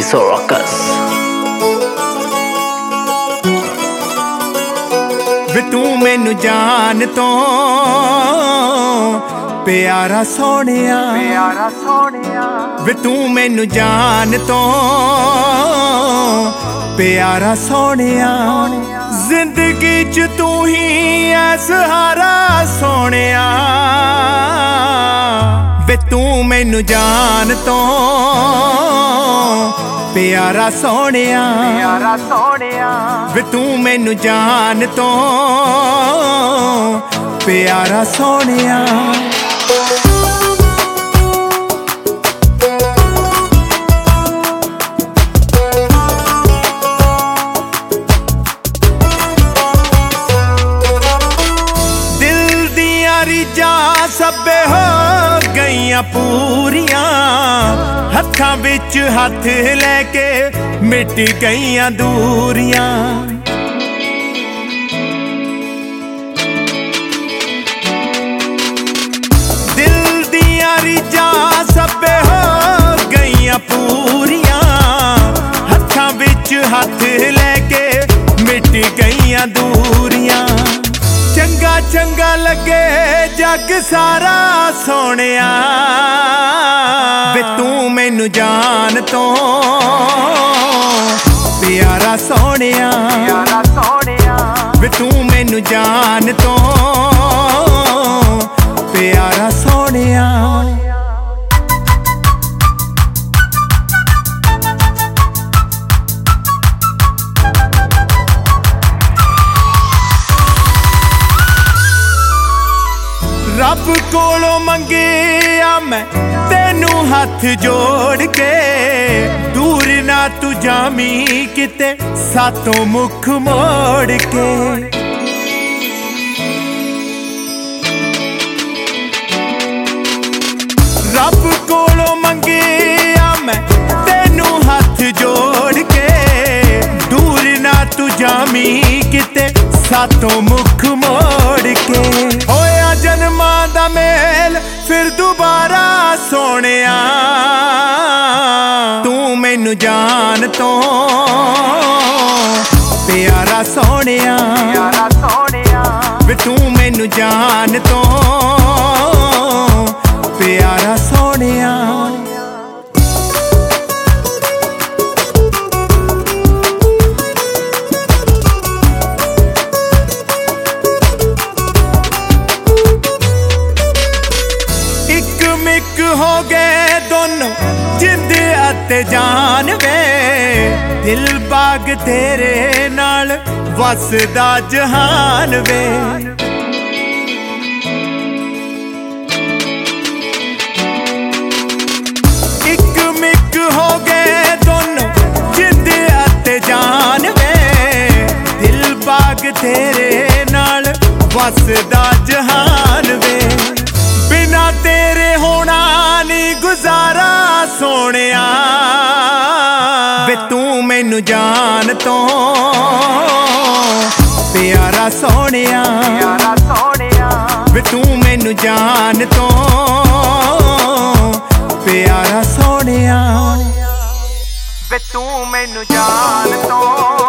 Sorocas। वे तू मैनू जान तो प्यारा सोनिया, प्यारा सोनिया। वे तू मैनू जान तो प्यारा सोनिया। जिंदगी च तू ही है सहारा सोनिया। वे तू मैनू जान तो प्यारा सोनिया, प्यारा सोनिया। वे तू मैनू जान तो प्यारा सोनिया। दिल दियां रीझां सब्बे हो गईयां पूरियां। हत्थां विच हत्थ लैके मिट गईयां दूरियां। दिल दियां रीझां सब्बे हो गईयां पूरियां। हत्थां विच हत्थ लैके मिट गईयां दूरियां। चंगा चंगा लगे जग सारा सोनिया। वे तू मैनू जान तो प्यारा सोनिया, प्यारा सोनिया। वे तू मैनू जान तो प्यारा सोनिया। रब कोलों मंगिया मैं तेनू हथ जोड़ के। दूर ना तू जामी किते सातों मुख मोड़ के। रब कोलों मंगिया मैं तेनू हथ जोड़ के। दूर ना तू जामी किते सातों मुख मोड़ के। होया जन्मां दा मेल फिर दोबारा सोनिया। तू मैनू जान तो प्यारा सोनिया, प्यारा सोनिया। वे तू मैनू जान तो प्यारा सोनिया। हो गए दोनों जिंद अते जान वे। दिल बाग तेरे नाल वसदा जहान वे। इक मिक हो गए दोनों जिंद अते जान वे। दिल बाग तेरे नाल वसदा जहान वे। बिना तेरे होना नहीं गुजारा सोनिया। वे तू मैनू जान तो प्यारा सोनिया, प्यारा सोनिया। वे तू मैनू जान तो प्यारा सोनिया। वे तू मैनू जान तो